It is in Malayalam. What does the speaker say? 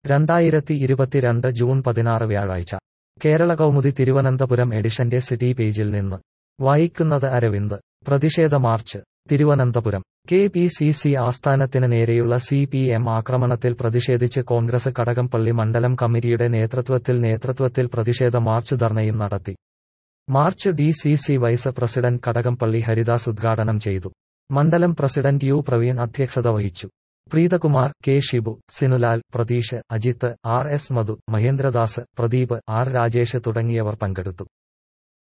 2022 ജൂൺ 16 വ്യാഴാഴ്ച കേരള കൗമുദി തിരുവനന്തപുരം എഡിഷന്റെ സിറ്റി പേജിൽ നിന്ന് വായിക്കുന്നത് അരവിന്ദ്. പ്രതിഷേധ മാർച്ച് തിരുവനന്തപുരം. KPCC ആസ്ഥാനത്തിന് നേരെയുള്ള CPM ആക്രമണത്തിൽ പ്രതിഷേധിച്ച് കോൺഗ്രസ് കടകംപള്ളി മണ്ഡലം കമ്മിറ്റിയുടെ നേതൃത്വത്തിൽ പ്രതിഷേധ മാർച്ച് ധർണയും നടത്തി. March DCC vice president Kadakampally Haridas ഉദ്ഘാടനം ചെയ്തു. മണ്ഡലം പ്രസിഡന്റ് U പ്രവീൺ അധ്യക്ഷത വഹിച്ചു. പ്രീതകുമാർ, K ഷിബു, സിനുലാൽ, പ്രതീഷ്, അജിത്ത്, RS മധു, മഹേന്ദ്രദാസ്, പ്രദീപ്, R രാജേഷ് തുടങ്ങിയവർ പങ്കെടുത്തു.